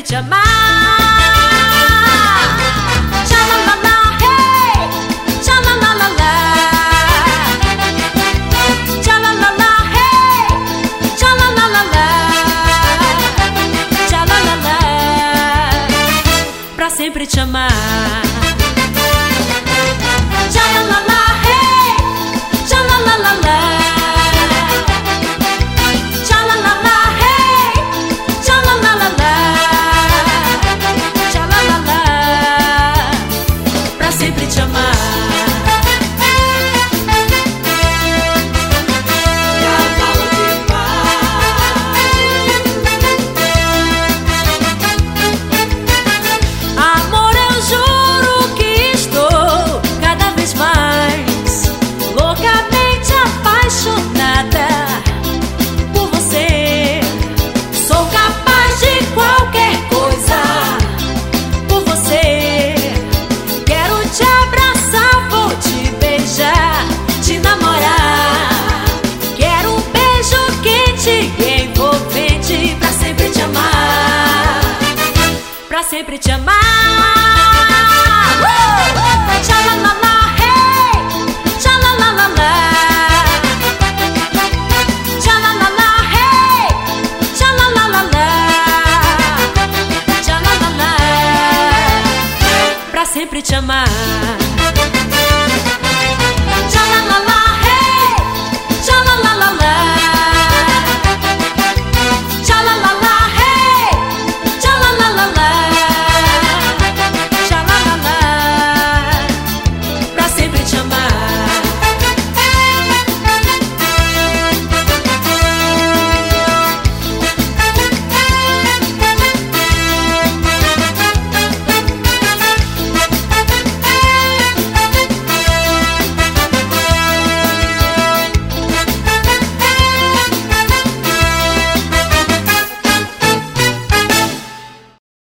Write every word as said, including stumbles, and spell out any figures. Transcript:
te amar. Tchalalala, hey, tchalalalala. Tchalalala, hey, tchalalalala. Tchalalala, pra sempre te amar. Tchalalala, hey, tchalalalala. Tchalalala, hey, tchalalalala. Tchalalala, pra sempre te amar. Cavalo de Amor, eu juro que estou cada vez mais loucamente apaixonada por você. Sou capaz de qualquer coisa por você. Quero te abraçar, vou te beijar, te namorar. Quero um beijo quente e envolvente pra sempre te amar. Pra sempre te amar.